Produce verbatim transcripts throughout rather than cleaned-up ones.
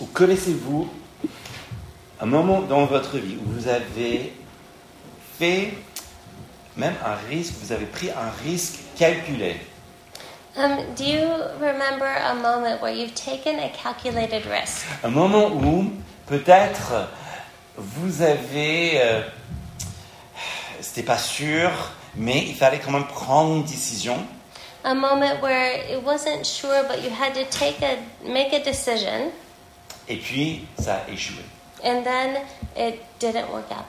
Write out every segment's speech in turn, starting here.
ou connaissez-vous un moment dans votre vie où vous avez fait même un risque, vous avez pris un risque calculé? Um, do you remember a moment where you've taken a calculated risk? Un moment où peut-être vous avez, euh, c'était pas sûr, mais il fallait quand même prendre une décision. A moment where it wasn't sure, but you had to take a make a decision, Et puis ça a échoué. and then it didn't work out.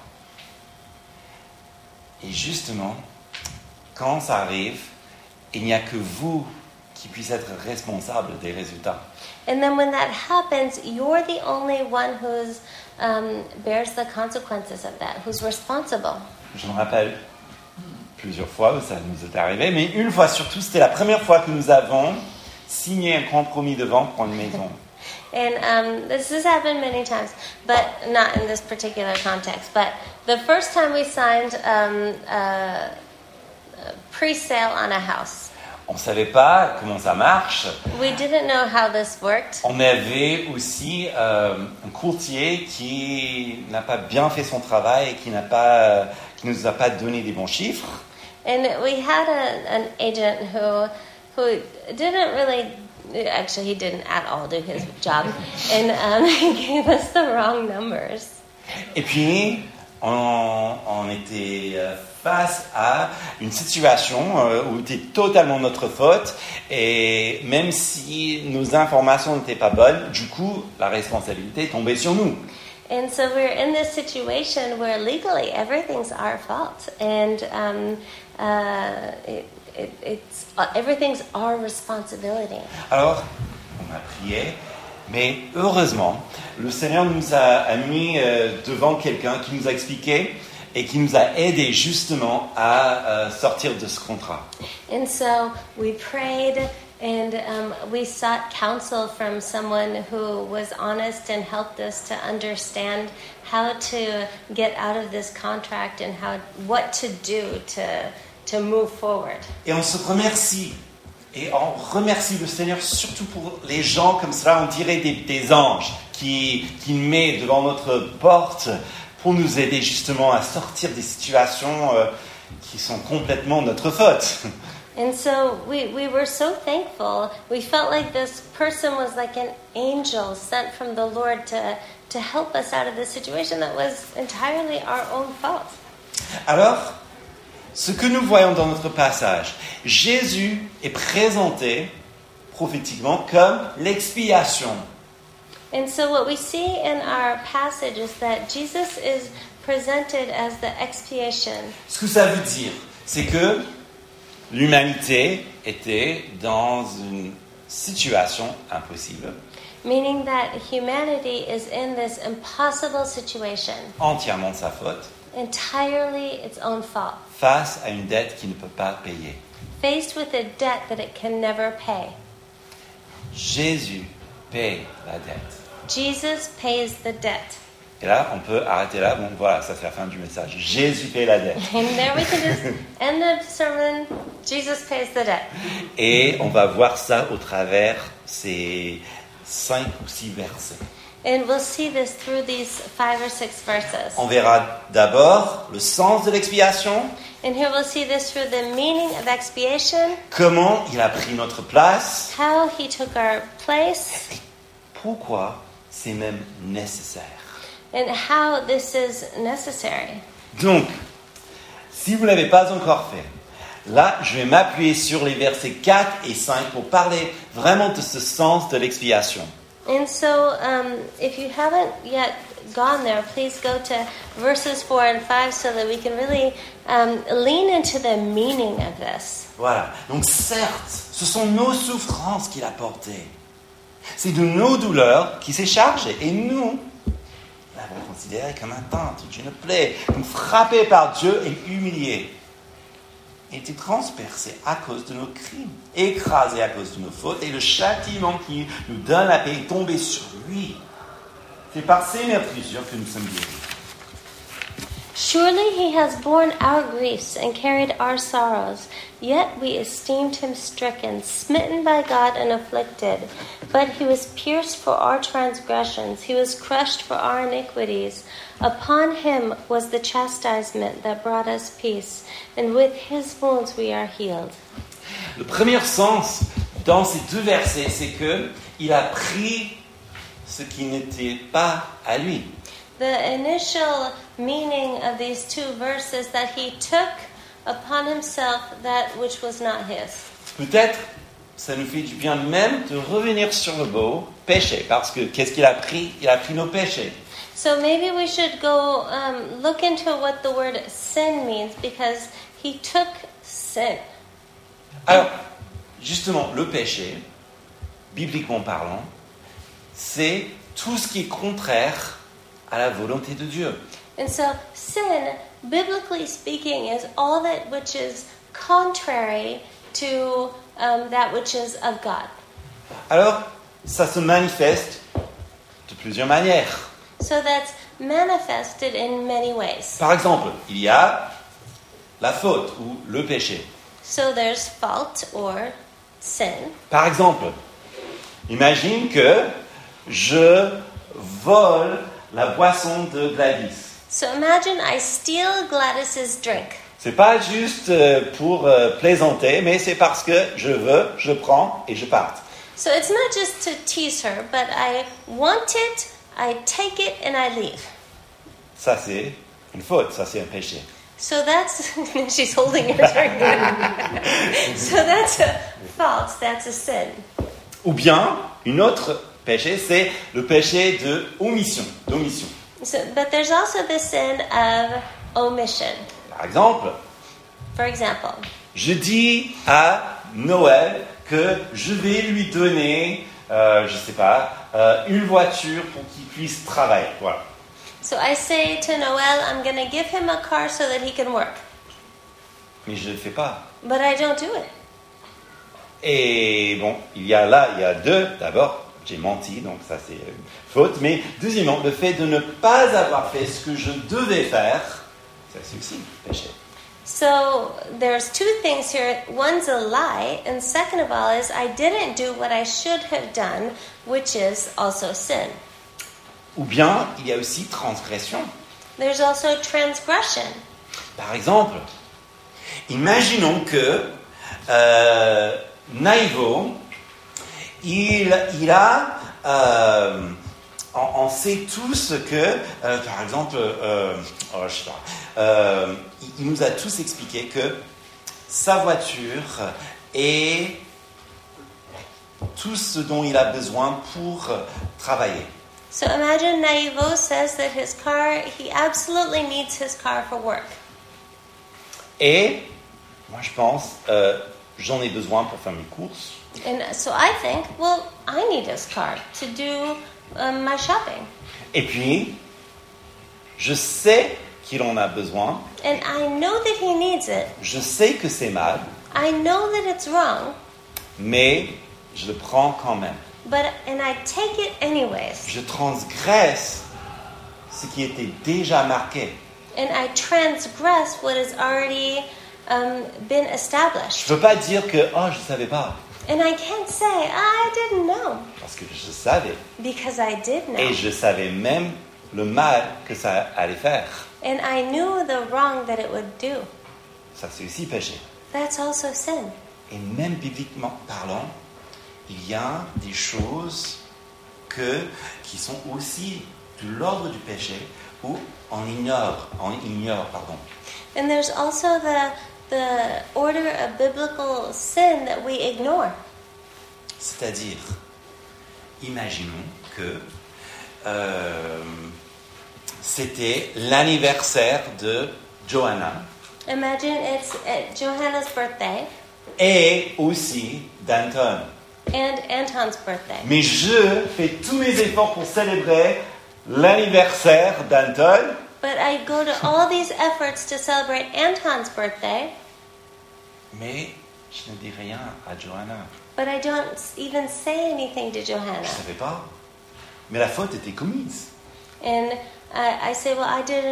Et justement, quand ça arrive, il n'y a que vous qui puissiez être responsable des résultats. And then when that happens, you're the only one who's um, bears the consequences of that, who's responsible. Je me rappelle plusieurs fois où ça nous est arrivé, mais une fois surtout, c'était la première fois que nous avons signé un compromis de vente pour une maison. And um, this has happened many times, but not in this particular context. But the first time we signed um, a, a pre-sale on a house, On ne savait pas comment ça marche. we didn't know how this worked. On avait aussi euh, un courtier qui n'a pas bien fait son travail et qui n'a pas, qui nous a pas donné des bons chiffres. And we had a, an agent who who didn't really, actually he didn't at all do his job, and um, he gave us the wrong numbers. Et puis, on, on était face à une situation euh, où c'était totalement notre faute, et même si nos informations n'étaient pas bonnes, du coup, la responsabilité tombait sur nous. And so we're in this situation where legally everything's our fault, and um, uh, it, it, it's uh, everything's our responsibility. Alors, on a prié, mais heureusement, le Seigneur nous a, a mis euh, devant quelqu'un qui nous a expliqué et qui nous a aidé justement à euh, sortir de ce contrat. And so we prayed, and um, we sought counsel from someone who was honest and helped us to understand how to get out of this contract and how what to do to to move forward. Et on se remercie. Et on remercie le Seigneur surtout pour les gens comme cela, on dirait des, des anges, qui, qui met devant notre porte pour nous aider justement à sortir des situations euh, qui sont complètement notre faute. And so we, we were so thankful. We felt like this person was like an angel sent from the Lord to, to help us out of this situation that was entirely our own fault. Alors, ce que nous voyons dans notre passage, Jésus est présenté prophétiquement comme l'expiation. And so what we see in our passage is that Jesus is presented as the expiation. Ce que ça veut dire, c'est que l'humanité était dans une situation impossible, Meaning that humanity is in this impossible situation, entièrement de sa faute, entirely its own fault, face à une dette qu'il ne peut pas payer. faced with a debt that it can never pay. Jésus paie la dette. Jesus pays the debt. Et là, on peut arrêter là. Bon, voilà, ça c'est la fin du message. Jésus paie la dette. And there we can just end the sermon. Jesus pays the debt. Et on va voir ça au travers ces cinq ou six versets. And we'll see this through these five or six verses. On verra d'abord le sens de l'expiation, And here we'll see this through the meaning of expiation, comment il a pris notre place, how he took our place, pourquoi c'est même nécessaire. and how this is necessary. Donc, si vous ne l'avez pas encore fait, là, je vais m'appuyer sur les versets quatre et cinq pour parler vraiment de ce sens de l'expiation. And so, um, if you haven't yet gone there, please go to verses four and five so that we can really um, lean into the meaning of this. Voilà. Donc certes, ce sont nos souffrances qu'il a portées. C'est de nos douleurs qu'il s'est chargé. Et nous, l'avons considéré comme atteinte d'une plaie, comme frappé par Dieu et humilié. Il était transpercé à cause de nos crimes, écrasé à cause de nos fautes, et le châtiment qui nous donne la paix est tombé sur lui. C'est par ses meurtrissures que nous sommes guéris. Surely he has borne our griefs and carried our sorrows, yet we esteemed him stricken, smitten by God and afflicted. But he was pierced for our transgressions, he was crushed for our iniquities. Upon him was the chastisement that brought us peace, and with his wounds we are healed. Le premier sens dans ces deux versets, c'est que il a pris ce qui n'était pas à lui. The initial meaning of these two verses that he took upon himself that which was not his. Peut-être ça nous fait du bien même de revenir sur le mot péché, parce que qu'est-ce qu'il a pris? Il a pris nos péchés. So maybe we should go um, look into what the word sin means, because he took sin. Alors, justement, le péché, bibliquement parlant, c'est tout ce qui est contraire à la volonté de Dieu. And so sin, biblically speaking, is all that which is contrary to um, that which is of God. Alors, ça se manifeste de plusieurs manières. So that's manifested in many ways. Par exemple, il y a la faute ou le péché. So there's fault or sin. Par exemple, imagine que je vole la boisson de Gladys. So imagine I steal Gladys's drink. C'est pas juste pour euh, plaisanter, mais c'est parce que je veux, je prends et je parte. So it's not just to tease her, but I want it, I take it, and I leave. Ça c'est une faute, ça c'est un péché. So that's, she's holding her drink. So that's a fault, that's a sin. Ou bien, une autre péché, c'est le péché de omission, d'omission. So, but there's also the sin of omission. Par exemple, For example, je dis à Noël que je vais lui donner, euh, je sais pas, euh, une voiture pour qu'il puisse travailler. Voilà. so I say to Noel, I'm going to give him a car so that he can work. Mais je ne le fais pas. But I don't do it. Et bon, il y a là, il y a deux. D'abord, j'ai menti, donc ça c'est une faute. Mais deuxièmement, le fait de ne pas avoir fait ce que je devais faire, ça c'est aussi un péché. So there's two things here. One's a lie, and second of all is I didn't do what I should have done, which is also sin. Ou bien, il y a aussi transgression. There's also transgression. Par exemple, imaginons que euh, Naïvo, il, il a, euh, on, on sait tous que, euh, par exemple, euh, oh, je sais pas, euh, il, il nous a tous expliqué que sa voiture est tout ce dont il a besoin pour travailler. So imagine Naivo says that his car, he absolutely needs his car for work. Et moi je pense, euh, j'en ai besoin pour faire mes courses. And so I think, well, I need his car to do um, my shopping. Et puis, je sais qu'il en a besoin. And I know that he needs it. Je sais que c'est mal, I know that it's wrong, mais je le prends quand même. but and I take it anyways. Je transgresse ce qui était déjà marqué. And I transgress what has already um, been established. Je ne veux pas dire que oh je savais pas, And I can't say, I didn't know, parce que je savais because I did know. et je savais même le mal que ça allait faire. And I knew the wrong that it would do. Ça c'est aussi péché. That's also sin. Et même bibliquement parlant, il y a des choses que, qui sont aussi de l'ordre du péché où on ignore, on ignore, pardon. And there's also the the order of biblical sin that we ignore. C'est-à-dire, imaginons que euh, c'était l'anniversaire de Johanna Imagine it's uh, Johanna's birthday et aussi d'Anton. and Anton's birthday. Mais je fais tous mes efforts pour célébrer l'anniversaire d'Anton. But I go to all these efforts to celebrate Anton's birthday, Mais je ne dis rien à Johanna. but I don't even say anything to Je Johanna. ne savais pas. Mais la faute était commise. And I, I say, well, I didn't know.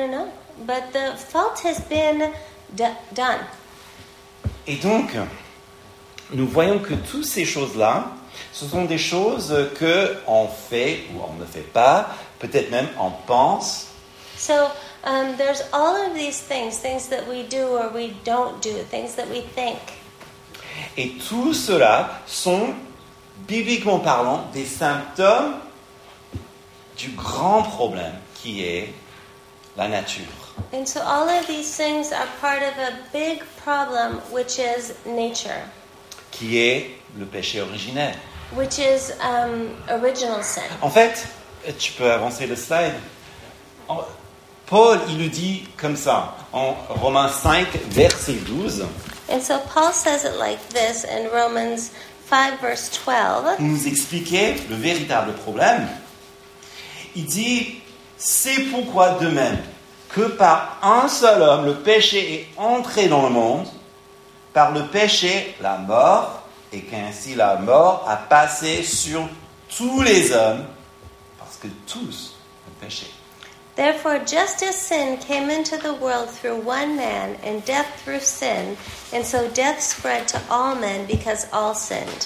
but the fault has been d- done. Et donc, nous voyons que toutes ces choses-là, ce sont des choses que on fait ou on ne fait pas, peut-être même on pense. So um, there's all of these things, things that we do or we don't do, things that we think. Et tout cela sont, bibliquement parlant, des symptômes du grand problème qui est la nature. And so all of these things are part of a big problem, which is nature, Qui est le péché originel. which is um, original sin. En fait, tu peux avancer le slide. En- Paul, il le dit comme ça, en Romains cinq, verset douze. And so Paul says it like this in Romans five, verse twelve. Pour nous expliquer le véritable problème. Il dit, c'est pourquoi de même que par un seul homme, le péché est entré dans le monde, par le péché, la mort, et qu'ainsi la mort a passé sur tous les hommes, parce que tous ont péché. Therefore, just as sin came into the world through one man, and death through sin, and so death spread to all men because all sinned.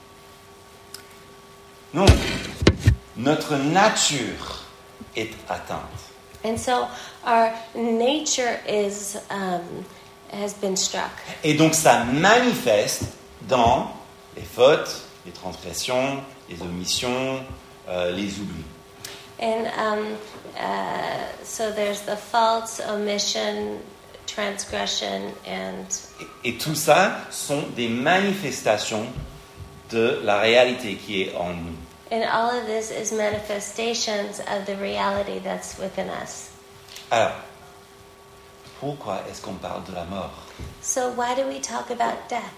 Donc, notre nature est atteinte. And so our nature is um, has been struck. Et donc ça manifeste dans les fautes, les transgressions, les omissions, euh, les oublis. And um, uh, so there's the faults, omission, transgression, and Et, et tout ça sont des manifestations de la réalité qui est en nous. and all of this is manifestations of the reality that's within us. Alors, pourquoi est-ce qu'on parle de la mort? So why do we talk about death?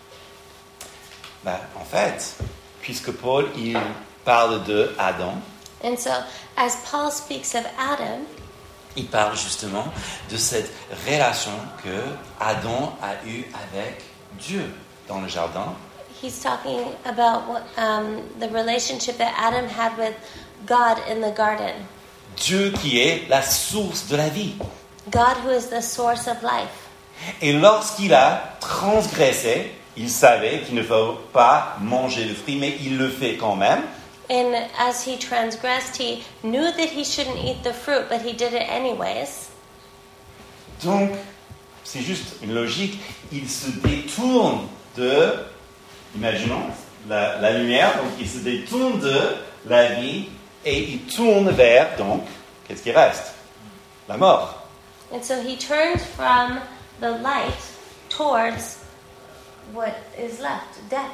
Ben, en fait, puisque Paul il parle de Adam, And so as Paul speaks of Adam, il parle justement de cette relation que Adam a eue avec Dieu dans le jardin. he's talking about what, um, the relationship that Adam had with God in the garden. Dieu qui est la source de la vie. God who is the source of life. Et lorsqu'il a transgressé, il savait qu'il ne faut pas manger le fruit, mais il le fait quand même. And as he transgressed, he knew that he shouldn't eat the fruit, but he did it anyways. Donc, c'est juste une logique. Il se détourne de, imaginons, la, la lumière, donc il se détourne de la vie et il tourne vers, donc, qu'est-ce qui reste? La mort. And so he turns from the light towards what is left, death.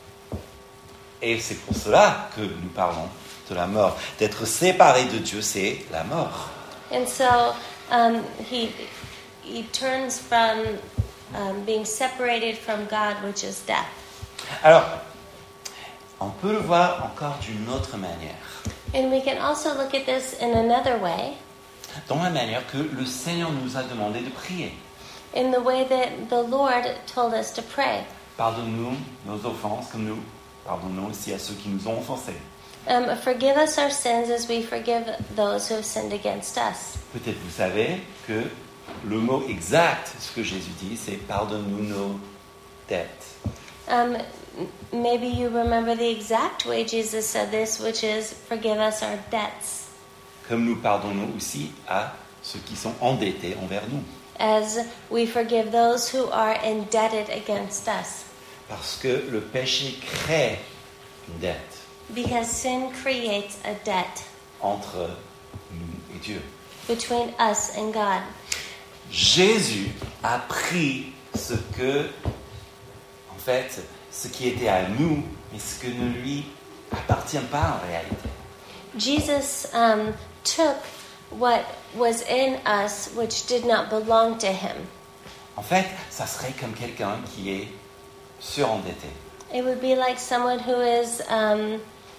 Et c'est pour cela que nous parlons de la mort. D'être séparé de Dieu, c'est la mort. And so um, he he turns from um, being separated from God, which is death. Alors, on peut le voir encore d'une autre manière. And we can also look at this in another way, Dans la manière que le Seigneur nous a demandé de prier. in the way that the Lord told us to pray. Pardonne-nous nos offenses comme nous pardonnons aussi à ceux qui nous ont offensés. Um, forgive us our sins as we forgive those who have sinned against us. Peut-être vous savez que le mot exact, ce que Jésus dit, c'est pardonne-nous nos dettes. Um, m- maybe you remember the exact way Jesus said this, which is forgive us our debts, Comme nous pardonnons aussi à ceux qui sont endettés envers nous. as we forgive those who are indebted against us. Parce que le péché crée une dette Because sin creates a debt entre nous et Dieu. between us and God. Jésus a pris ce que, en fait, ce qui était à nous, mais ce que ne lui appartient pas en réalité. Jesus um, took what was in us, which did not belong to him. En fait, ça serait comme quelqu'un qui est surendetté. It would be like someone who is um,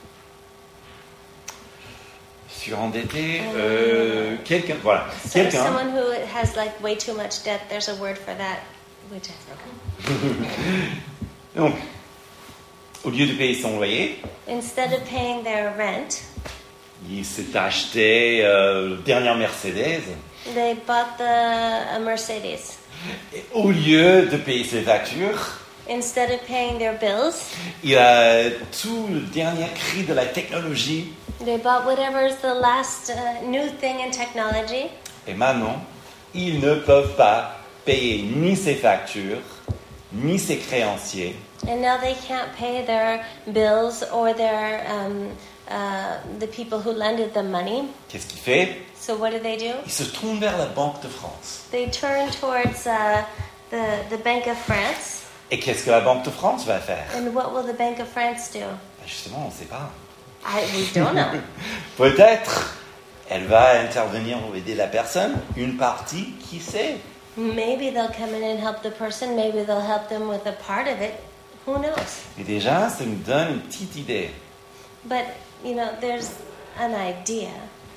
Surendetté, euh, quelqu'un, voilà, so- quelqu'un. someone who has like way too much debt. There's a word for that, which I forgot. Donc, au lieu de payer son loyer, Instead of paying their rent, il s'est acheté euh, la dernière Mercedes. They bought the a Mercedes. Et au lieu de payer ses factures, Instead of paying their bills, il a tout le dernier cri de la technologie. they bought whatever's the last uh, new thing in technology. Et maintenant, ils ne peuvent pas payer ni ses factures, ni ses créanciers. And now they can't pay their bills or their um, uh, the people who lended them money. Qu'est-ce qu'il fait? So what do they do? Il se tourne vers la Banque de France. They turn towards uh, the the Bank of France. Et qu'est-ce que la Banque de France va faire? And what will the Bank of France do? Ben justement, on ne sait pas. I we don't know. Peut-être, elle va intervenir pour aider la personne, une partie, qui sait. Maybe they'll come in and help the person. Maybe they'll help them with a part of it. Who knows? Et déjà, ça nous donne une petite idée. But, you know, there's an idea.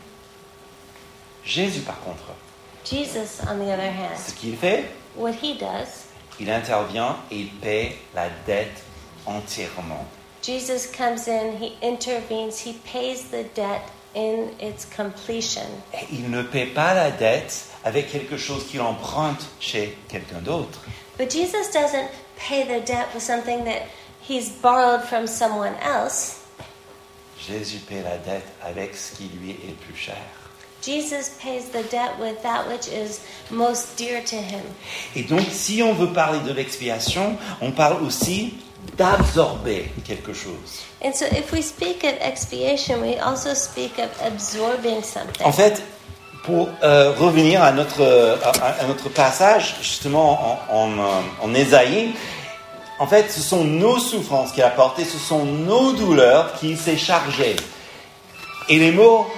Jésus, par contre, Jesus, on the other hand, ce qu'il fait, what he does, il intervient et il paie la dette entièrement. Jesus comes in, he intervenes, he pays the debt in its completion. Et il ne paie pas la dette avec quelque chose qu'il emprunte chez quelqu'un d'autre. But Jesus doesn't pay the debt with something that he's borrowed from someone else. Jésus paie la dette avec ce qui lui est le plus cher. Jesus pays the debt with that which is most dear to him. Et donc, si on veut parler de l'expiation, on parle aussi d'absorber quelque chose. And so if we speak of expiation, we also speak of absorbing something. En fait, pour euh, revenir à notre, à, à notre passage, justement en, en, en Ésaïe, en fait, ce sont nos souffrances qu'il a portées, ce sont nos douleurs qu'il s'est chargé. Et les mots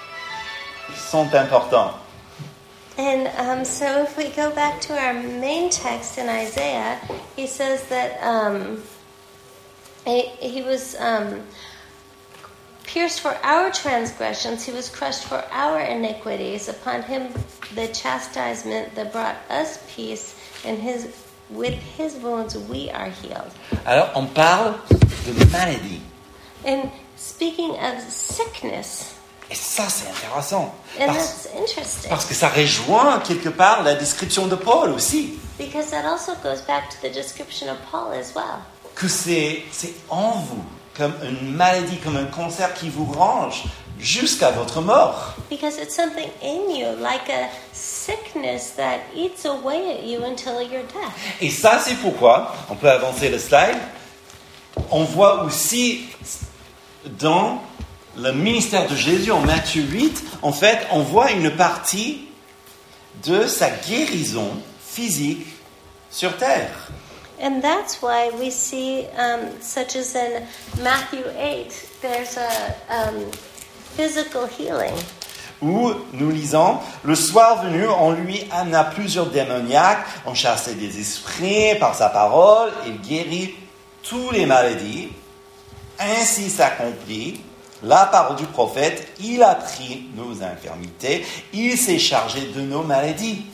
sont importants. And um, so if we go back to our main text in Isaiah, he says that um, he, he was um, pierced for our transgressions, he was crushed for our iniquities. Upon him the chastisement that brought us peace, and his, with his wounds we are healed. Alors, on parle de maladie. And speaking of sickness, Et ça, c'est intéressant. and Parce, that's interesting, parce que ça rejoint quelque part la description de Paul aussi. because that also goes back to the description of Paul as well. Que c'est, c'est en vous, comme une maladie, comme un cancer qui vous ronge jusqu'à votre mort. Because it's something in you, like a sickness that eats away at you until your death. Et ça, c'est pourquoi, on peut avancer le slide, on voit aussi dans le ministère de Jésus en Matthieu huit, en fait, on voit une partie de sa guérison physique sur terre. And that's why we see, um, such as in Matthew eight, there's a um, physical healing. Où nous lisons, le soir venu, on lui amena plusieurs démoniaques, on chassait des esprits par sa parole, il guérit toutes les maladies. Ainsi s'accomplit la parole du prophète, il a pris nos infirmités, il s'est chargé de nos maladies.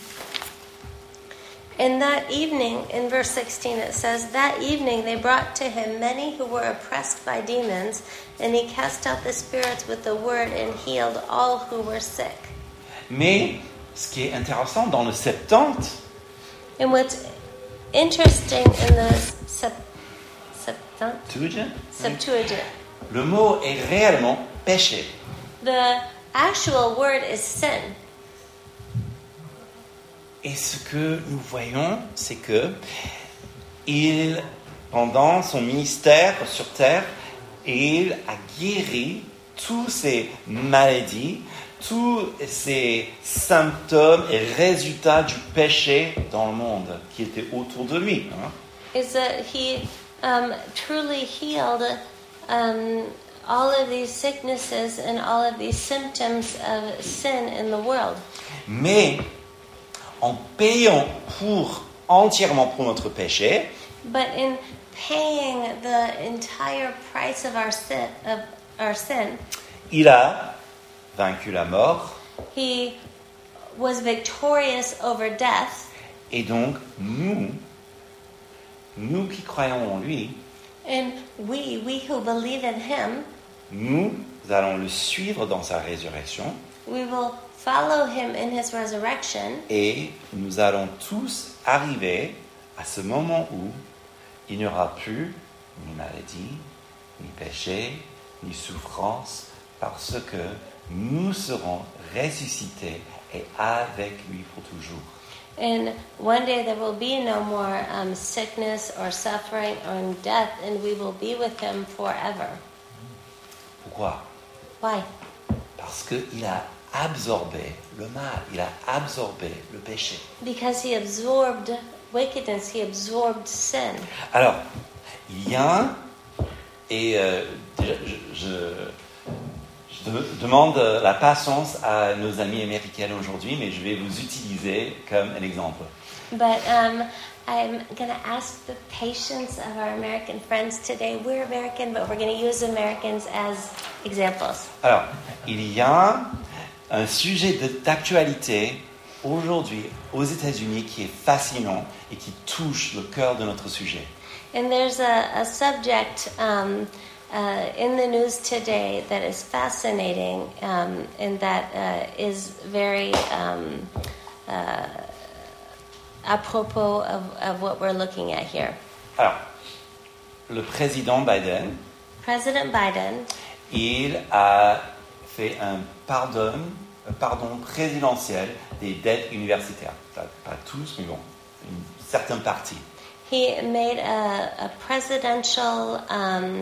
And that evening, in verse sixteen, it says, that evening they brought to him many who were oppressed by demons, and he cast out the spirits with the word and healed all who were sick. Mais ce qui est intéressant dans le Septante, And what's interesting in the Sept- Septuagint, Septuagint, le mot est réellement péché. the actual word is sin. Et ce que nous voyons, c'est que il, pendant son ministère sur terre, il a guéri tous ces maladies, tous ces symptômes et résultats du péché dans le monde qui était autour de lui. Hein. Is that he um, truly healed um, all of these sicknesses and all of these symptoms of sin in the world. Mais en payant pour, entièrement pour notre péché, But in paying the entire price of our sin, of our sin, il a vaincu la mort. he was victorious over death. Et donc, nous, nous qui croyons en lui, And we, we who believe in him, nous allons le suivre dans sa résurrection. We will follow him in his resurrection. Et nous allons tous arriver à ce moment où il n'y aura plus ni maladie, ni péché, ni souffrance, parce que nous serons ressuscités et avec lui pour toujours. And one day there will be no more um, sickness or suffering or death, and we will be with him forever. Pourquoi? Why? Parce qu'il a absorbé le mal, il a absorbé le péché. Because he absorbed wickedness, he absorbed sin. Alors, il y a, et euh, déjà, je, je, je de- demande la patience à nos amis américains aujourd'hui, mais je vais vous utiliser comme un exemple. But um, I'm going to ask the patience of our American friends today. We're American, but we're going to use Americans as examples. Alors, il y a un sujet de- d'actualité aujourd'hui aux États-Unis qui est fascinant et qui touche le cœur de notre sujet. And there's a, a subject um, uh, in the news today that is fascinating um, and that uh, is very um, uh, apropos of, of what we're looking at here. Alors, le président Biden, President Biden, il a fait un pardon, un pardon présidentiel des dettes universitaires. Pas, pas tous, mais bon, une certaine partie. he made a, a presidential um,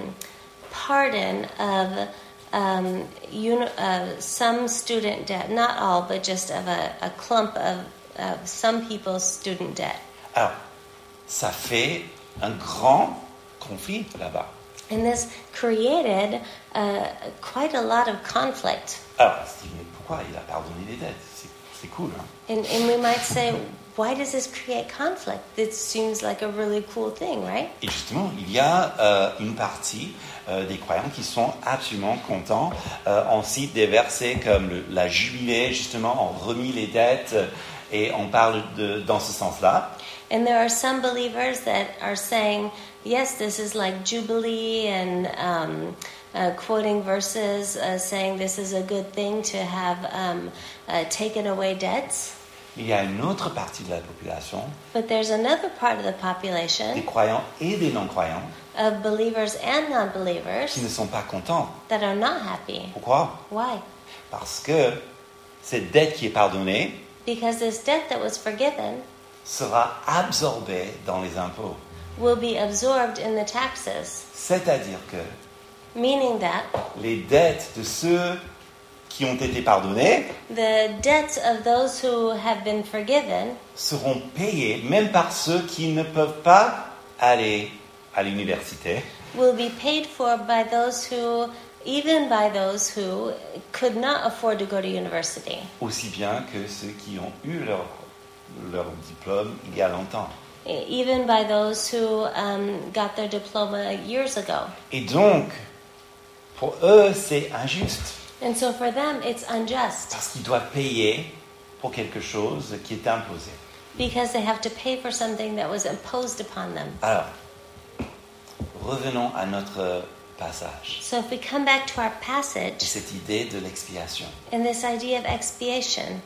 pardon of um, uni- uh, some student debt, not all, but just of a, a clump of, of some people's student debt. Alors, ça fait un grand conflit là-bas. And this created uh, quite a lot of conflict. Alors, on se dit, mais pourquoi il a pardonné les dettes? C'est, c'est cool, hein? And, and we might say, why does this create conflict? It seems like a really cool thing, right? Et justement, il y a euh, une partie euh, des croyants qui sont absolument contents. Euh, on cite des versets comme le- la jubilée, justement, on remis les dettes, euh, et on parle de, dans ce sens-là. And there are some believers that are saying, yes, this is like Jubilee, and um, uh, quoting verses uh, saying this is a good thing to have um, uh, taken away debts. Il y a une autre partie de la population, But there's another part of the des population, croyants et des non-croyants, of believers and qui non-believers, ne sont pas contents. that are not happy. Pourquoi? Why? Parce que cette dette qui est pardonnée Because this debt that was forgiven sera absorbée dans les impôts. will be absorbed in the taxes, C'est-à-dire que meaning that les dettes de ceux qui ont été pardonnés the debts of those who have been forgiven seront payées même par ceux qui ne peuvent pas aller à l'université, will be paid for by those who, even by those who could not afford to go to university, aussi bien que ceux qui ont eu leur, leur diplôme il y a longtemps. even by those who um, got their diploma years ago. Et donc, pour eux, c'est injuste, And so for them, it's unjust parce qu'ils doivent payer pour quelque chose qui est imposé. because they have to pay for something that was imposed upon them. Alors, revenons à notre passage. So if we come back to our Et passage cette idée de l'expiation. and this idea of expiation,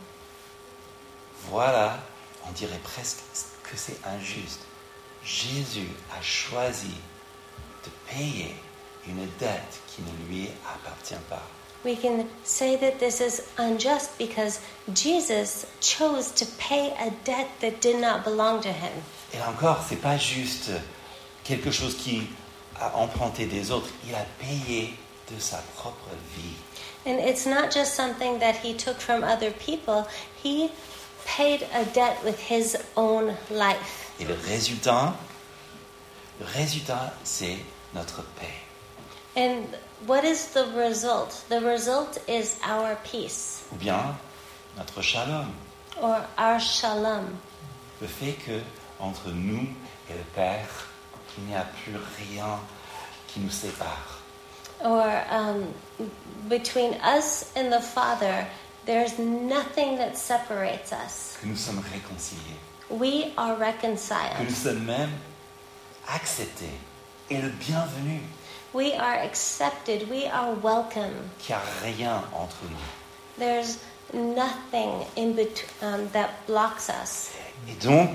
Voilà, on dirait presque que c'est injuste. Jésus a choisi de payer une dette qui ne lui appartient pas. we can say that this is unjust because Jesus chose to pay a debt that did not belong to him. Et là encore, c'est pas juste quelque chose qui a emprunté des autres. Il a payé de sa propre vie. And it's not just something that he took from other people, he paid a debt with his own life. Et le résultat, le résultat, c'est notre paix. And what is the result? The result is our peace Ou bien notre shalom. or our shalom. Le fait que entre nous et le Père, il n'y a plus rien qui nous sépare. Or um, between us and the Father, there's nothing that separates us. Que nous sommes réconciliés. We are Que reconciled. nous sommes même acceptés et le bienvenu. We are accepted. We are welcome. Qu'il n'y a rien entre nous. there's nothing in bet- um, that blocks us. Et donc,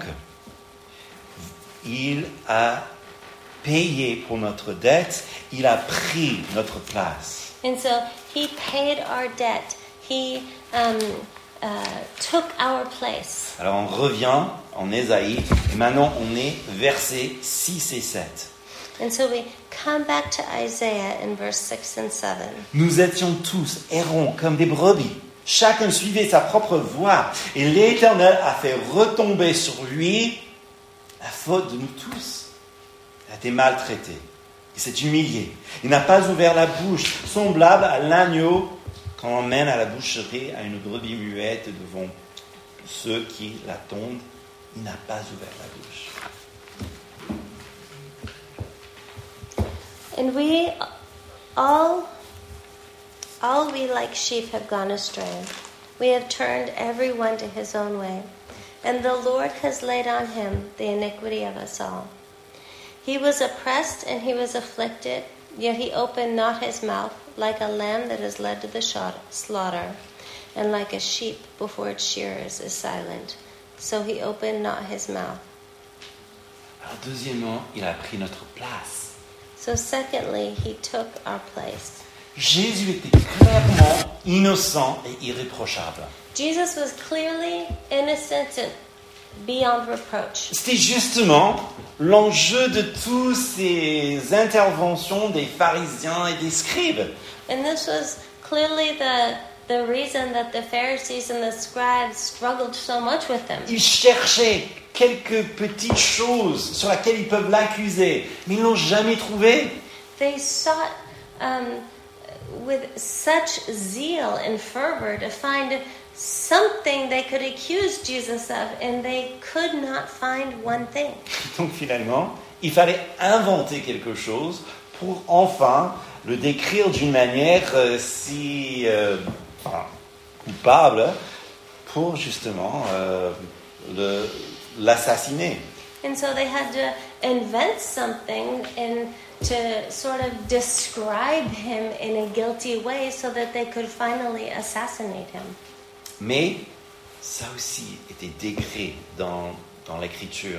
il a payé pour notre dette, il a pris notre place. And so he paid our debt. He um, uh, took our place. Alors on revient en Ésaïe, et maintenant on est versets six et sept. And so we come back to Isaiah in verse six and seven. Nous étions tous errants comme des brebis. Chacun suivait sa propre voie, et l'Éternel a fait retomber sur lui la faute de nous tous. Il a été maltraité, il s'est humilié. Il n'a pas ouvert la bouche, semblable à l'agneau qu'on emmène à la boucherie, à une brebis muette devant ceux qui l'attendent. Il n'a pas ouvert la bouche. And we all, all we like sheep have gone astray. We have turned every one to his own way. And the Lord has laid on him the iniquity of us all. He was oppressed and he was afflicted, yet he opened not his mouth, like a lamb that is led to the slaughter, and like a sheep before its shearers is silent. So he opened not his mouth. Alors deuxièmement, il a pris notre place. So secondly, he took our place. Jésus était clairement innocent et irréprochable. Jesus was clearly innocent and beyond reproach. C'était justement l'enjeu de toutes ces interventions des pharisiens et des scribes. And this was clearly the the reason that the Pharisees and the scribes struggled so much with him. Ils cherchaient quelques petites choses sur lesquelles ils peuvent l'accuser, mais ils l'ont jamais trouvé. They sought um, with such zeal and fervor to find something they could accuse Jesus of, and they could not find one thing. Donc finalement, il fallait inventer quelque chose pour enfin le décrire d'une manière euh, si euh, enfin, coupable pour justement euh, le, l'assassiner. And so they had to invent something and to sort of describe him in a guilty way so that they could finally assassinate him. Mais ça aussi était décrit dans, dans l'écriture.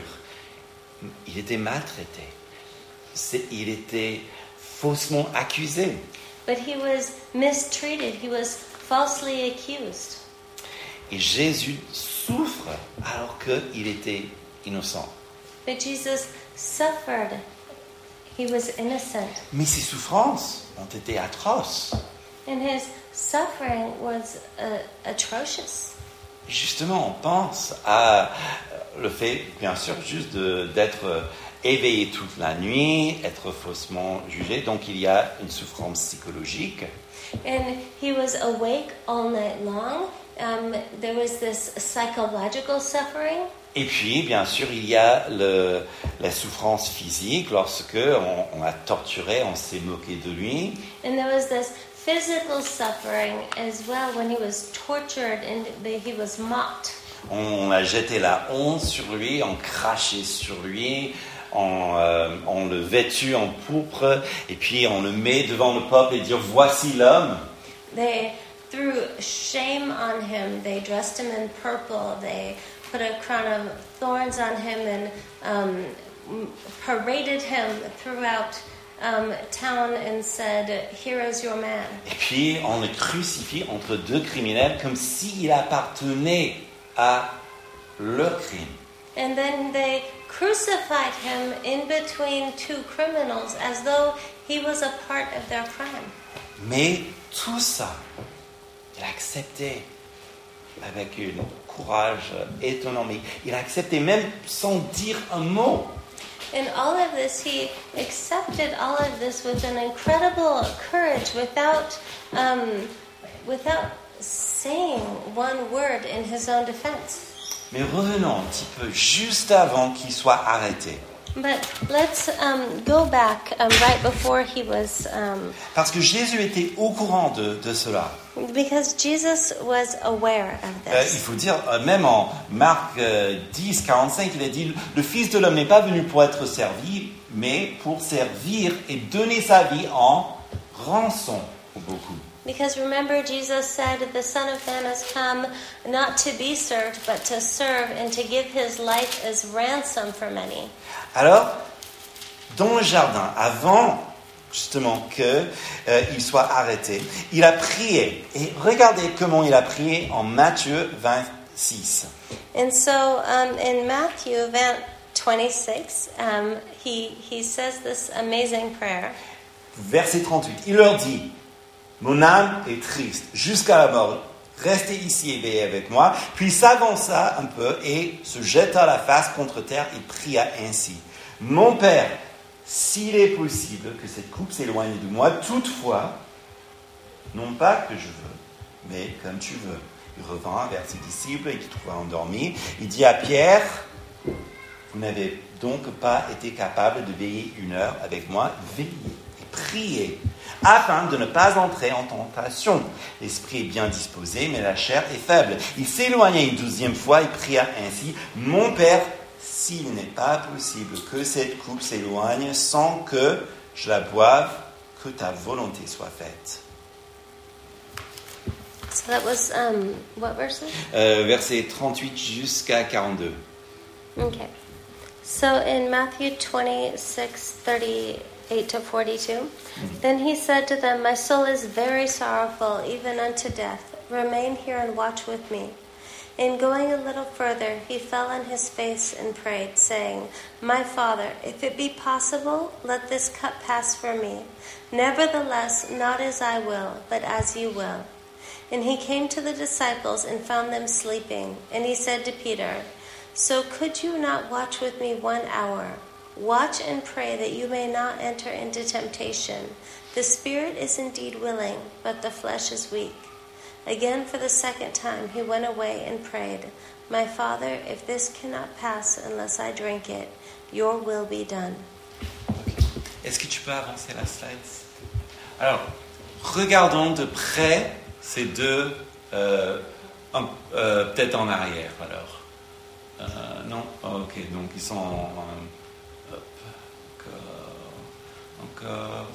Il était maltraité. C'est, il était faussement accusé. But he was mistreated. He was falsely accused. Et Jésus souffre alors qu'il était innocent. But Jesus suffered. He was innocent. Mais ses souffrances ont été atroces. And his suffering was uh, atrocious. Justement, on pense à le fait, bien sûr, juste de, d'être éveillé toute la nuit, être faussement jugé. Donc, il y a une souffrance psychologique. And he was awake all night long. Um, there was this psychological suffering. Et puis, bien sûr, il y a le, la souffrance physique lorsque on, on l'a torturé, on s'est moqué de lui. And there was this physical suffering as well when he was tortured and he was mocked. On a jeté la honte sur lui, on crachait sur lui, on, euh, on le vêtu en pourpre et puis on le met devant le peuple et dire voici l'homme. They threw shame on him. They dressed him in purple. They put a crown of thorns on him and um, paraded him throughout um, town and said, "Here is your man." Et puis on le crucifie entre deux criminels comme s'il appartenait à leur crime. And then they crucified him in between two criminals as though he was a part of their crime. Mais tout ça, il a accepté avec un courage étonnant. Mais il a accepté même sans dire un mot. In all of this, he accepted all of this with an incredible courage, without, um, without saying one word in his own defense. Mais revenons un petit peu juste avant qu'il soit arrêté. But let's um, go back um, right before he was, um, Parce que Jésus était au courant de, de cela. because Jesus was aware of Euh, il this. faut dire, euh, même en Marc euh, dix, quarante-cinq, il a dit « Le Fils de l'homme n'est pas venu pour être servi, mais pour servir et donner sa vie en rançon pour beaucoup. » Because remember, Jesus said, the Son of Man has come not to be served, but to serve and to give his life as ransom for many. Alors, dans le jardin, avant justement qu'il euh, soit arrêté, il a prié. Et regardez comment il a prié en Matthieu vingt-six. And so um, in Matthew twenty-six, um, he, he says this amazing prayer. Verset trente-huit, il leur dit, « Mon âme est triste jusqu'à la mort. Restez ici éveillés avec moi. » Puis il s'avança un peu et se jeta la face contre terre et pria ainsi. « Mon Père, s'il est possible que cette coupe s'éloigne de moi, toutefois, non pas que je veux, mais comme tu veux. » Il revint vers ses disciples et qui trouva endormis. Il dit à Pierre, « Vous n'avez donc pas été capable de veiller une heure avec moi, veillez et priez, afin de ne pas entrer en tentation. L'esprit est bien disposé, mais la chair est faible. » Il s'éloigna une douzième fois et pria ainsi, « Mon Père, s'il n'est pas possible que cette coupe s'éloigne sans que je la boive, que ta volonté soit faite. » So that was, um, what verses? Euh, verset trente-huit jusqu'à quarante-deux. Okay. So in Matthew twenty-six, thirty-eight to forty-two, then he said to them, "My soul is very sorrowful, even unto death. Remain here and watch with me." And going a little further, he fell on his face and prayed, saying, "My Father, if it be possible, let this cup pass from me. Nevertheless, not as I will, but as you will." And he came to the disciples and found them sleeping. And he said to Peter, "So could you not watch with me one hour? Watch and pray that you may not enter into temptation. The spirit is indeed willing, but the flesh is weak." Again, for the second time, he went away and prayed, "My Father, if this cannot pass unless I drink it, your will be done." Okay. Est-ce que tu peux avancer la slide? Alors, regardons de près ces deux, euh, un, euh, peut-être en arrière alors. Euh, non, oh, ok, donc ils sont en, en, hop, encore, encore.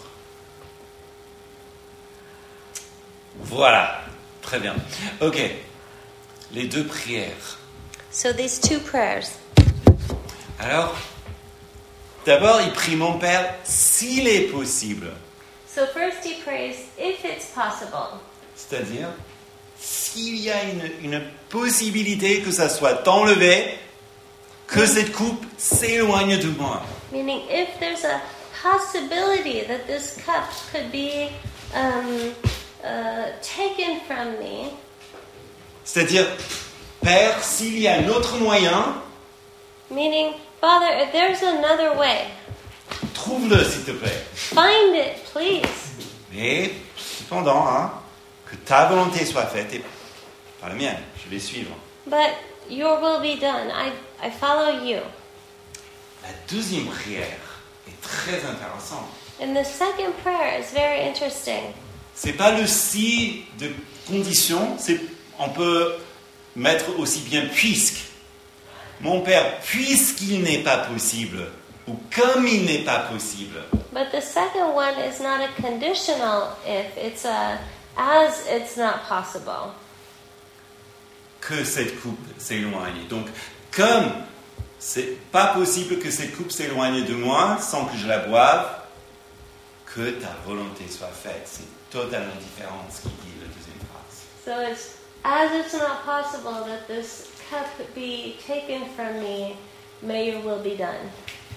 Voilà, très bien. Ok, les deux prières. So these two prayers. Alors, d'abord, il prie mon Père s'il est possible. So first he prays, if it's possible. C'est-à-dire, s'il y a une, une possibilité que ça soit enlevé, que cette coupe s'éloigne de moi. Meaning, if there's a possibility that this cup could be um, uh, taken from me. C'est-à-dire, Père, s'il y a un autre moyen, meaning, Father, if there's another way, trouve-le, s'il te plaît. Find it, please. Mais, cependant, hein, que ta volonté soit faite et pas la mienne, je vais suivre. But your will be done. I, I follow you. La deuxième prière est très intéressante. And the second prayer is very interesting. C'est pas le si de condition, c'est, on peut mettre aussi bien puisque. Mon Père, puisqu'il n'est pas possible, ou comme il n'est pas possible. But the second one is not a conditional if, it's a as it's not possible. Que cette coupe s'éloigne. Donc, comme c'est pas possible que cette coupe s'éloigne de moi sans que je la boive, que ta volonté soit faite. C'est totalement différent de ce qu'il dit la deuxième phrase. So it's as it's not possible that this cup be taken from me, may your will be done.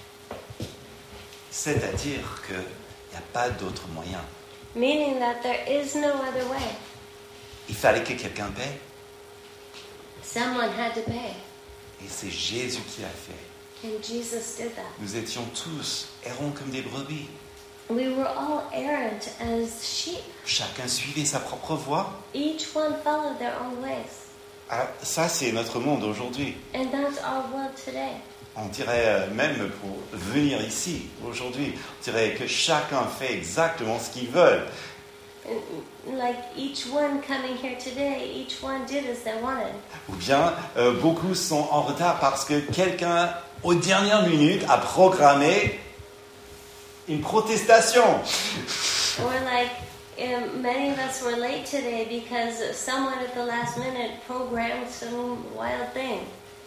C'est-à-dire qu'il n'y a pas d'autre moyen. Meaning that there is no other way. Il fallait que quelqu'un paie. Someone had to pay. Et c'est Jésus qui l'a fait. And Jesus did that. Nous étions tous errants comme des brebis. We were all errant as sheep. Chacun suivait sa propre voie. Each one followed their own ways. Alors, ça, c'est notre monde aujourd'hui. And that's our world today. On dirait même pour venir ici, aujourd'hui, on dirait que chacun fait exactement ce qu'il veut. And like each one coming here today, each one did as they wanted. Ou bien, euh, beaucoup sont en retard parce que quelqu'un, aux dernières minutes, a programmé une protestation. Or like Um, many of us were late today because someone at the last minute programmed some wild thing.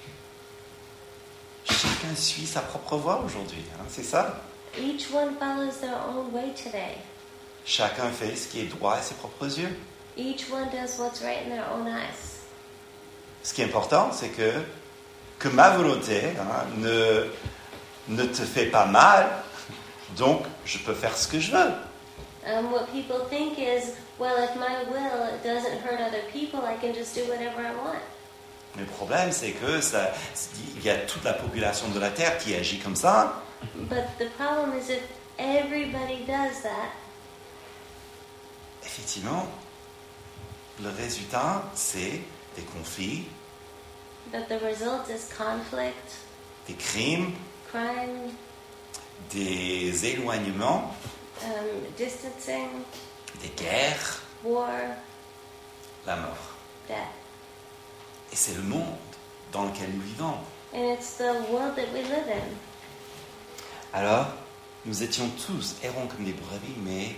Chacun suit sa propre voie aujourd'hui, hein, c'est ça. Each one follows their own way today. Chacun fait ce qui est droit à ses propres yeux. Each one does what's right in their own eyes. Ce qui est important, c'est que, que ma volonté hein, ne, ne te fait pas mal, donc je peux faire ce que je veux. Um, what people think is, well, if my will doesn't hurt other people, I can just do whatever I want. Le problème, c'est que ça, il y a toute la population de la Terre qui agit comme ça. But the problem is if everybody does that, effectivement, le résultat, c'est des conflits, that the result is conflict, des crimes, crime, des éloignements, um, distancing, des guerres, war, la mort. death. Et c'est le monde dans lequel nous vivons. And it's the world that we live in. Alors, nous étions tous errants comme des brebis, mais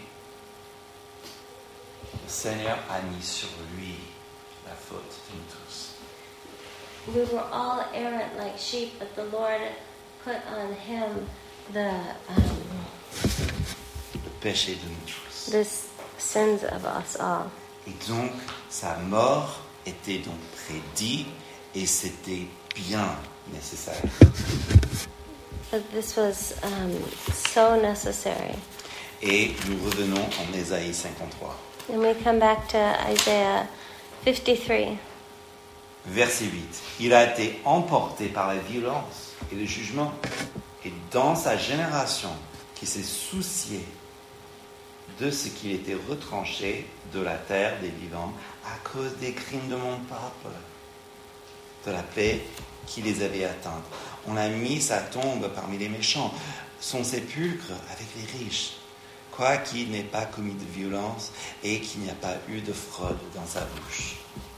le Seigneur a mis sur lui la faute de nous tous. We were all errant like sheep, but the Lord put on him the um, Le péché de nous tous. the sins of us all. Et donc, sa mort était donc prédit et c'était bien nécessaire. But this was um, so necessary. Et nous revenons en Ésaïe cinquante-trois. And we come back to Isaiah fifty-three. Verset huit. Il a été emporté par la violence et le jugement. Et dans sa génération, qui s'est soucié de ce qu'il était retranché de la terre des vivants à cause des crimes de mon peuple, de la paix qui les avait atteints. On a mis sa tombe parmi les méchants, son sépulcre avec les riches, quoiqu'il n'ait pas commis de violence et qu'il n'y a pas eu de fraude dans sa bouche.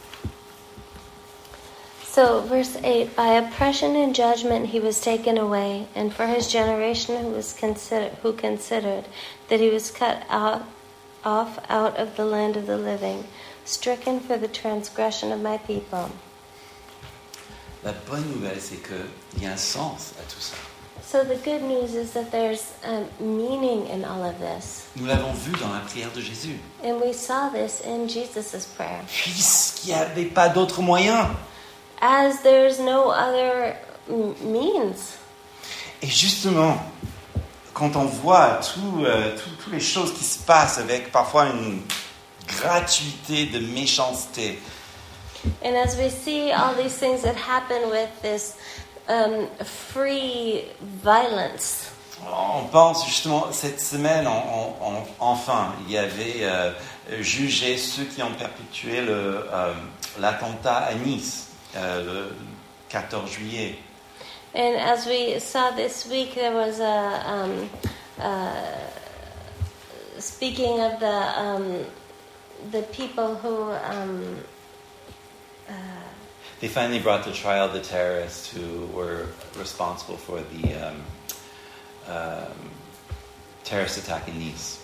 So, verse eight, by oppression and judgment he was taken away, and for his generation who was consider, who considered that he was cut out, off out of the land of the living, stricken for the transgression of my people. La bonne nouvelle, c'est qu'il y a un sens à tout ça. So the good news is that there's um, meaning in all of this. Nous l'avons vu dans la prière de Jésus. And we saw this in Jesus' prayer. Puisqu'il n'y avait pas d'autre moyen. As there's no other m- means. Et justement, quand on voit tout, euh, tout, toutes les choses qui se passent avec parfois une gratuité de méchanceté, And as we see all these things that happen with this um, free violence, on pense justement, cette semaine, en, en, en, enfin, il y avait euh, jugé ceux qui ont perpétué le, euh, l'attentat à Nice, euh, le quatorze juillet. and as we saw this week, there was a um, uh, speaking of the um, the people who um, uh, They finally brought to trial the terrorists who were responsible for the um, um, terrorist attack in Nice.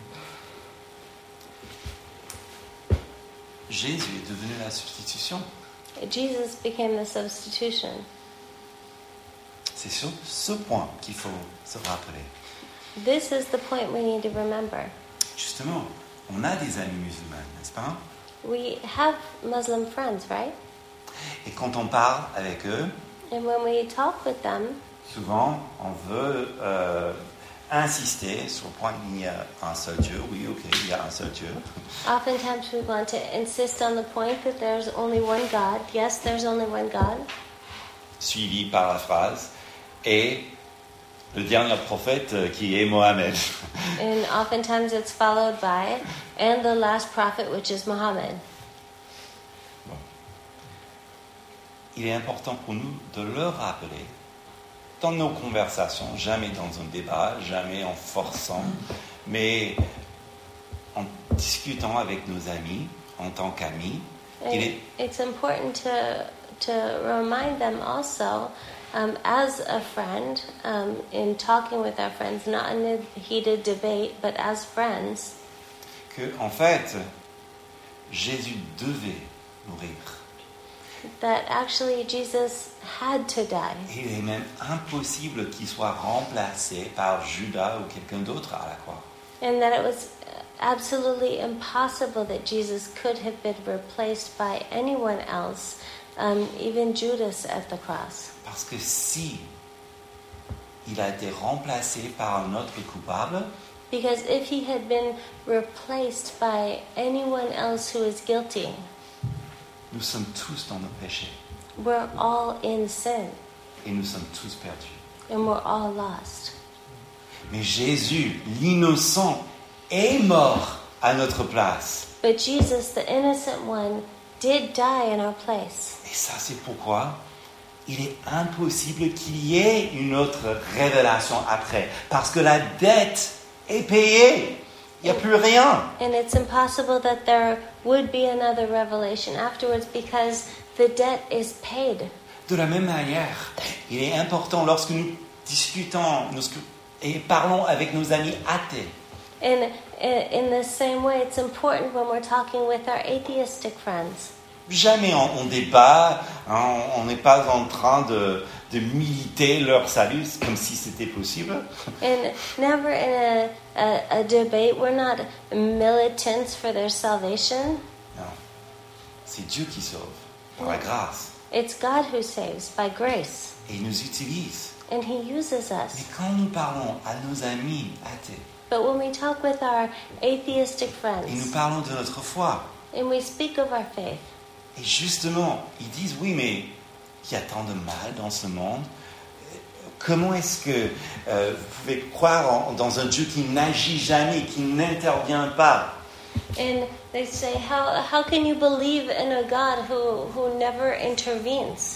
Jésus est devenu la substitution. Jesus became the substitution. C'est sur ce point qu'il faut se rappeler. This is the point we need to remember. Justement, on a des amis musulmans, n'est-ce pas? We have Muslim friends, right? Et quand on parle avec eux, And when we talk with them, souvent on veut euh, insister sur le point qu'il y a un seul Dieu. Oui, ok, il y a un seul Dieu. oftentimes we want to insist on the point that there's only one God. Yes, there's only one God. Suivi par la phrase et le dernier prophète euh, qui est Mohammed. And oftentimes it's followed by, and the last prophet, which is Muhammad. Bon. Il est important pour nous de le rappeler dans nos conversations, jamais dans un débat, jamais en forçant, mais en discutant avec nos amis, en tant qu'amis. And Il est, it's important to to remind them also, um, as a friend, um, in talking with our friends, not in a heated debate, but as friends. que, en fait, Jésus devait mourir. That actually Jesus had to die. Et il est même impossible qu'il soit remplacé par Judas ou quelqu'un d'autre à la croix. And that it was absolutely impossible that Jesus could have been replaced by anyone else, um, even Judas at the cross. Parce que si il a été remplacé par un autre coupable, Because if he had been replaced by anyone else who is guilty, nous sommes tous dans nos péchés we're all in sin et nous sommes tous perdus. and we're all lost. Mais Jésus, l'innocent, est mort à notre place. But Jesus, the innocent one, did die in our place. Et ça, c'est pourquoi il est impossible qu'il y ait une autre révélation après. Parce que la dette est payée. Il n'y a plus rien. And it's impossible that there would be another revelation afterwards because the debt is paid. De la même manière, il est important lorsque nous discutons lorsque, et parlons avec nos amis athées. And in the same way, it's important when we're talking with our atheistic friends. Jamais on, on débat, hein, on n'est pas en train de, de militer leur salut comme si c'était possible. And never in a, a, a debate, we're not militants for their salvation. Non, c'est Dieu qui sauve, par la grâce. It's God who saves by grace. Et il nous utilise. And He uses Mais us. quand nous parlons à nos amis athées, But when we talk with our atheistic et nous friends, parlons de notre foi, and we speak of our faith, et justement, ils disent, oui, mais il y a tant de mal dans ce monde. Comment est-ce que euh, vous pouvez croire en, dans un Dieu qui n'agit jamais, qui n'intervient pas? and they say, how, how can you believe in a God who, who never intervenes?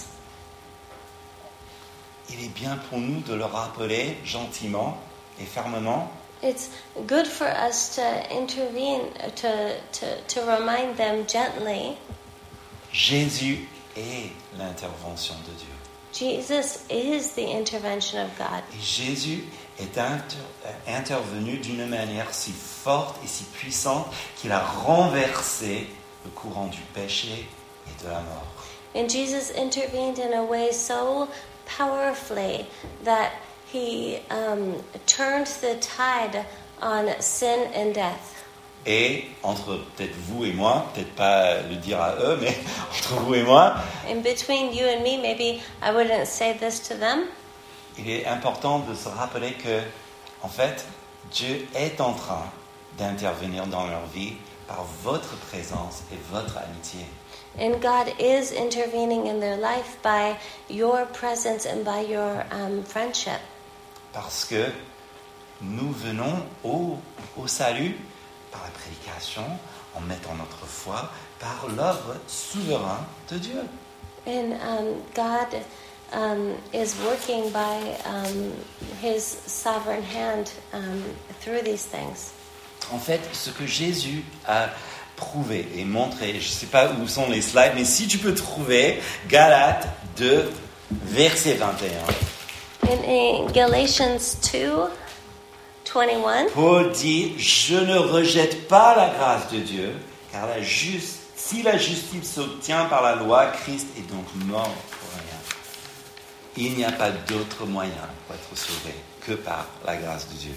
Il est bien pour nous de le rappeler gentiment et fermement. It's good for us to intervene, to, to, to remind them gently. Jésus est l'intervention de Dieu. Jesus is the intervention of God. Et Jésus est inter- intervenu d'une manière si forte et si puissante qu'il a renversé le courant du péché et de la mort. And Jesus intervened in a way so powerfully that He um, turned the tide on sin and death. Et entre peut-être vous et moi, peut-être pas le dire à eux, mais entre vous et moi, In between you and me, maybe I wouldn't say this to them. il est important de se rappeler que, en fait, Dieu est en train d'intervenir dans leur vie par votre présence et votre amitié. And God is intervening in their life by your presence and by your um, friendship. Parce que nous venons au, au salut par la prédication, en mettant notre foi, par l'œuvre souveraine de Dieu. And um, God um, is working by um, His sovereign hand um, through these things. En fait, ce que Jésus a prouvé et montré, je ne sais pas où sont les slides, mais si tu peux trouver Galates deux, verset vingt et un. In, in Galatians two twenty-one, Paul dit, je ne rejette pas la grâce de Dieu, car la juste, si la justice s'obtient par la loi, Christ est donc mort pour rien. Il n'y a pas d'autre moyen pour être sauvé que par la grâce de Dieu.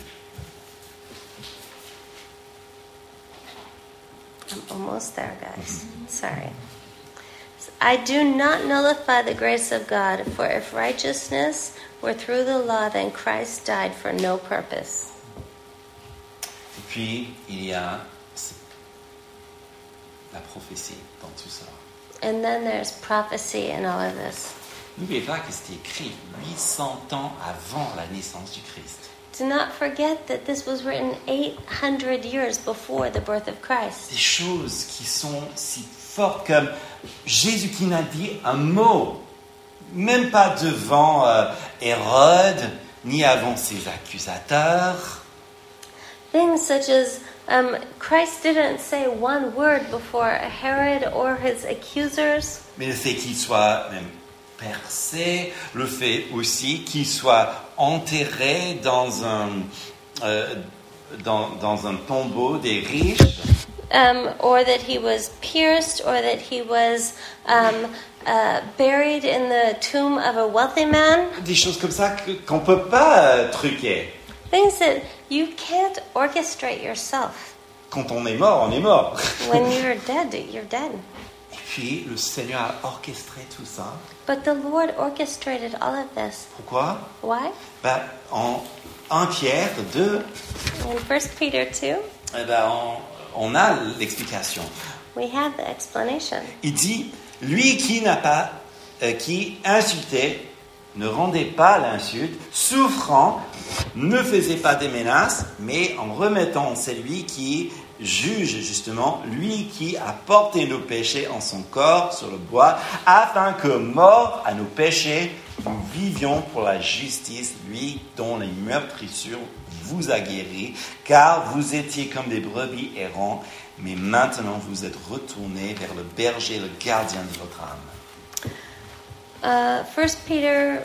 I'm almost there, guys. Sorry. I do not nullify the grace of God, for if righteousness were through the law, then Christ died for no purpose. Et puis, il y a la prophétie dans tout ça. And then there's prophecy in all of this. N'oubliez pas que c'était écrit huit cents ans avant la naissance du Christ. Do not forget that this was written eight hundred years before the birth of Christ. Des choses qui sont si fortes comme Jésus qui n'a dit un mot, même pas devant euh, Hérode, ni avant ses accusateurs. Things such as um, Christ didn't say one word before Herod or his accusers. Mais le fait qu'il soit même percé, le fait aussi qu'il soit enterré dans un, euh, dans, dans un tombeau des riches, um, or that he was pierced, or that he was um, uh, buried in the tomb of a wealthy man. des choses comme ça que, qu'on peut pas euh, truquer. Things that you can't orchestrate yourself. Quand on est mort, on est mort. When you're dead, you're dead. Et puis le Seigneur a orchestré tout ça. But the Lord orchestrated all of this. Pourquoi? Why? Ben, en un Pierre deux, In First Peter two, eh ben, on, on a l'explication. we have the explanation. Il dit, lui qui n'a pas, euh, qui insultait, ne rendait pas l'insulte, souffrant, ne faisait pas des menaces, mais en remettant, c'est lui qui juge justement, lui qui a porté nos péchés en son corps sur le bois, afin que, mort à nos péchés, nous vivions pour la justice, lui dont les meurtrissures vous a guéris, car vous étiez comme des brebis errants, mais maintenant vous êtes retournés vers le berger, le gardien de votre âme. Uh, First Peter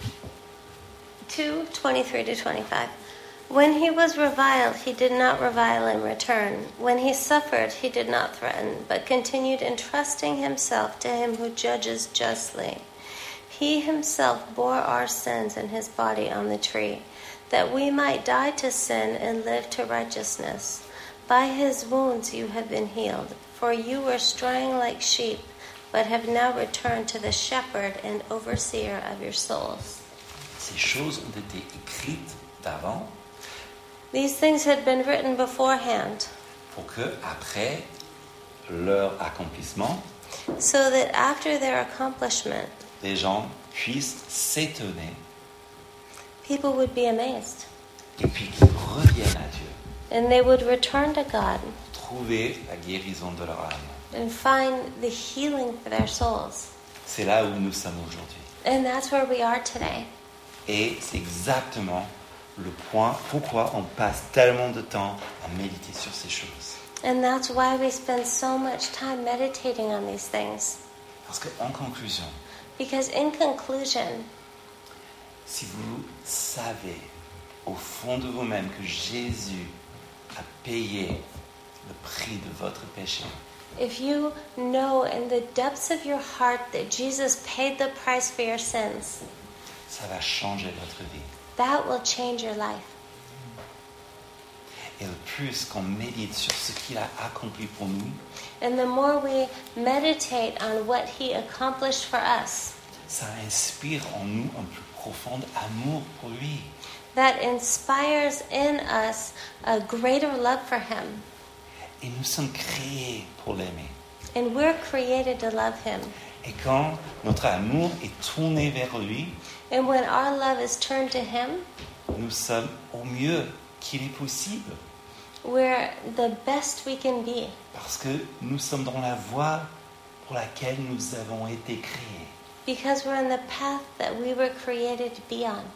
two, twenty-three to twenty-five. When he was reviled, he did not revile in return. When he suffered, he did not threaten, but continued entrusting himself to him who judges justly. He himself bore our sins in his body on the tree, that we might die to sin and live to righteousness. By his wounds you have been healed, for you were straying like sheep, but have now returned to the shepherd and overseer of your souls. Ces choses ont été écrites d'avant These things had been written beforehand, pour que, après leur accomplissement, so that after their accomplishment, les gens puissent s'étonner people would be amazed, et puis qu'ils reviennent à Dieu, and they would return to God trouver la guérison de leur âme. and find the healing for their souls. C'est là où nous sommes aujourd'hui. And that's where we are today. Et c'est exactement le point pourquoi on passe tellement de temps à méditer sur ces choses. And that's why we spend so much time meditating on these things. Parce qu'en conclusion, Because in conclusion, si vous savez au fond de vous-même que Jésus a payé le prix de votre péché, if you know in the depths of your heart that Jesus paid the price for your sins, ça va changer votre vie. that will change your life. Et le plus qu'on médite sur ce qu'il a accompli pour nous, And the more we meditate on what he accomplished for us, ça inspire en nous un plus profond amour pour lui. that inspires in us a greater love for him. Et nous sommes créés pour l'aimer. And we're created to love him. Et quand notre amour est tourné vers lui, And when our love is turned to him, nous sommes au mieux qu'il est possible. we're the best we can be. Parce que nous sommes dans la voie pour laquelle nous avons été créés. Because we're in the path that we were created to be on.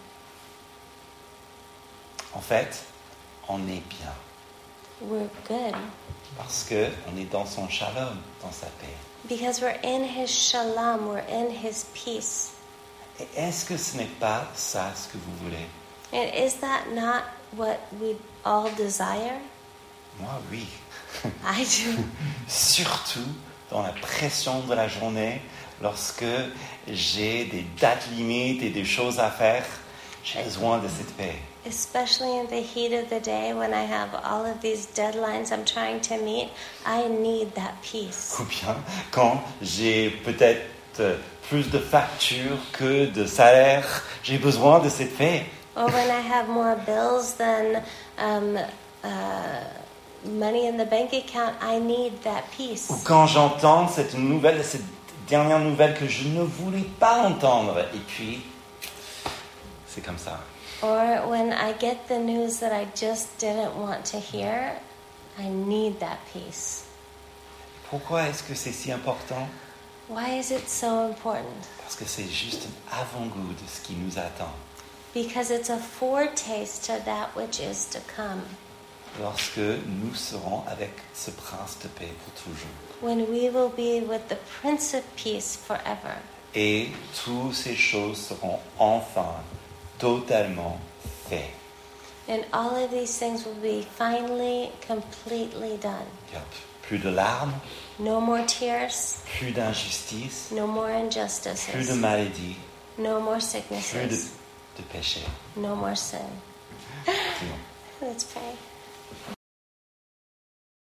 En fait, on est bien. We're good. Parce qu'on est dans son shalom, dans sa paix. Because we're in his shalom, we're in his peace. Et est-ce que ce n'est pas ça ce que vous voulez? And is that not what we all desire? Moi, oui. I do. Surtout dans la pression de la journée, lorsque j'ai des dates limites et des choses à faire, j'ai besoin de cette paix. Especially in the heat of the day when I have all of these deadlines I'm trying to meet, I need that peace. Ou bien quand j'ai peut-être plus de factures que de salaires, j'ai besoin de cette paix. Or when I have more bills than um, uh, money in the bank account, I need that peace. Ou quand j'entends cette nouvelle, cette dernière nouvelle que je ne voulais pas entendre, et puis c'est comme ça. Or when I get the news that I just didn't want to hear, I need that peace. Pourquoi est-ce que c'est si important? Why is it so important? Parce que c'est juste un avant-goût de ce qui nous attend. Because it's a foretaste to that which is to come. Lorsque nous serons avec ce prince de paix pour toujours. When we will be with the Prince of Peace forever. Et toutes ces choses seront enfin totalement faites. And all of these things will be finally, completely done. Plus de larmes, No more tears, plus d'injustice, no more plus de injustices, maladie, no more plus de, sicknesses, de péché. no more sin. Prions. Let's pray.